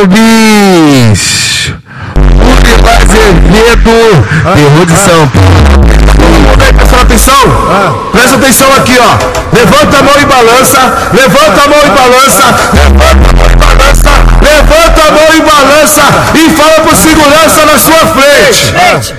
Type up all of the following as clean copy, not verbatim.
Alves, Murilo Azevedo, terror de São Paulo. Todo mundo aí prestando atenção? Presta atenção aqui, ó. Levanta a mão e balança, levanta a mão e balança, levanta a mão e balança, levanta a mão e balança e fala pro segurança na sua frente.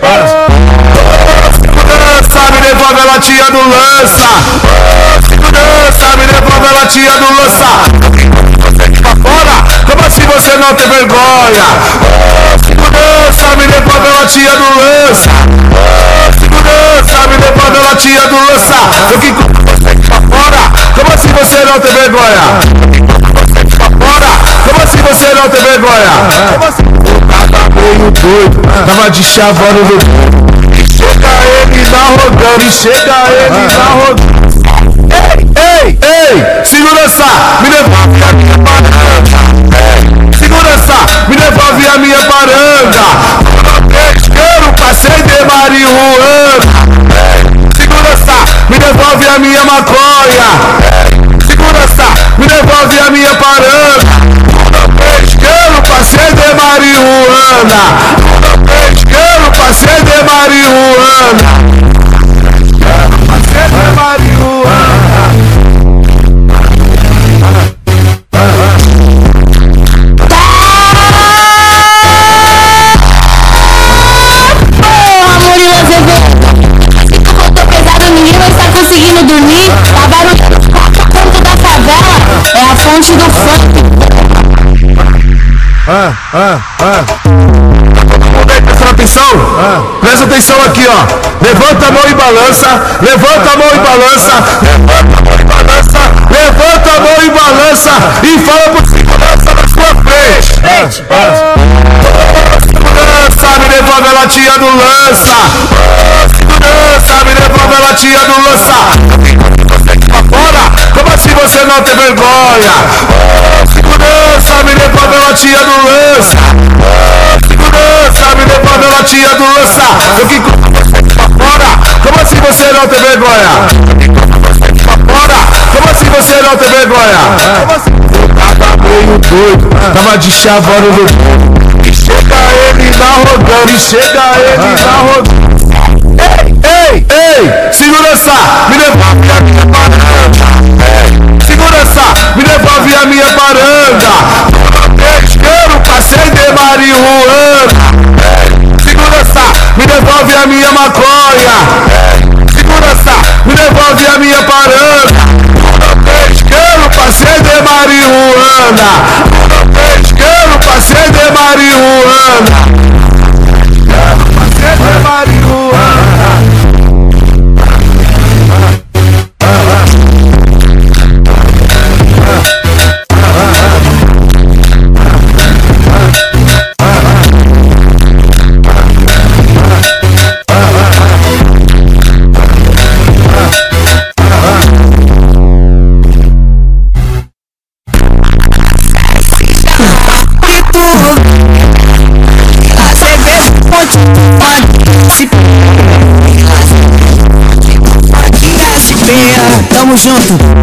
Segurança, me devolve a latinha do lança. Segurança, me devolve a latinha do lança. Pra fora, como assim você não tem vergonha? Segurança, me devolve a latinha do lança. Segurança, me devolve a latinha do lança. Eu que você pra fora, como assim você não tem vergonha? Pra fora, como assim você não tem vergonha? O cara meio doido, tava de chavando no mundo. Chega ele na rodando, e chega ele na rodando. Ei, segurança, me devolve a minha paranga. Segurança, me devolve a minha paranga. Pesqueiro, passei de marihuana. Segurança, me devolve a minha maconha. Segurança, me devolve a minha paranga. Pesqueiro, passei de marihuana. Pesqueiro, passei de marihuana. Passei de marihuana. Conseguindo dormir, tá barulhando os quatro cantos da favela, é a fonte do funk. Presta atenção, presta atenção aqui, ó. Levanta a mão e balança, levanta a mão e balança, levanta a mão e balança, levanta a mão e balança e fala pro segurança na sua frente. Segurança, me devolve a latinha do lança. Segurança, me devolve a latinha do lança. Pra fora, como assim você não tem vergonha? Segurança, me devolve a latinha do lança. Segurança, me devolve a latinha do lança. Eu que você pra fora, como assim você não tem vergonha? Pra fora, como assim você não tem vergonha? O cara meio doido, tava de chavando no mundo. E chega ele na rodando, e chega ele na rodando. Ei, segurança, me devolve a minha paranga. Segurança, me devolve a minha paranga. Pesqueiro, passei de marihuana. Segurança, me devolve a minha maconha. Segurança, me devolve a minha paranga. Pesqueiro, passei de marihuana. Pesqueiro, passei de marihuana. Passei de marihuana. Tamo junto.